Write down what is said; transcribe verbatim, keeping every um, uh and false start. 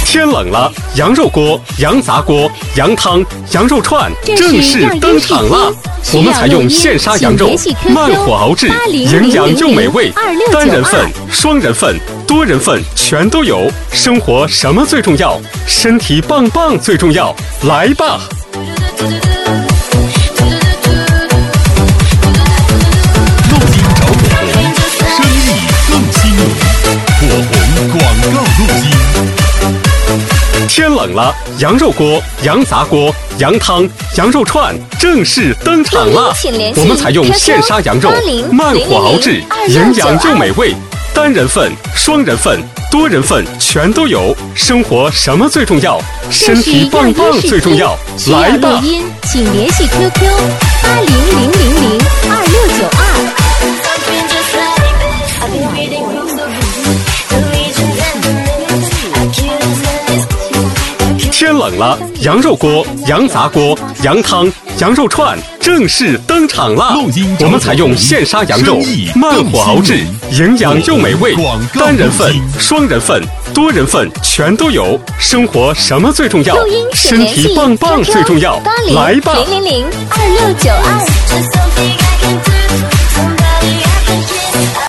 天冷了，羊肉锅、羊杂锅、羊汤、羊肉串正式登场了。我们采用现杀羊肉，慢火熬制，营养又美味。单人份、双人份、多人份全都有。生活什么最重要？身体棒棒最重要。来吧！ 路金找火红，生意更兴隆。火红广告路金。 天冷了，羊肉锅、羊杂锅、羊汤、羊肉串正式登场了。我们采用现杀羊肉，慢火熬制，营养又美味。单人份、双人份、多人份全都有。生活什么最重要？身体棒棒最重要。来吧！ 录音请联系 Q Q 八零零零零二六九二。 天冷了，羊肉锅、羊杂锅、羊汤、羊肉串正式登场了。我们采用现杀羊肉，慢火熬制，营养又美味。单人份、双人份、多人份全都有。生活什么最重要？身体棒棒最重要。来吧！ 零零零二六九二。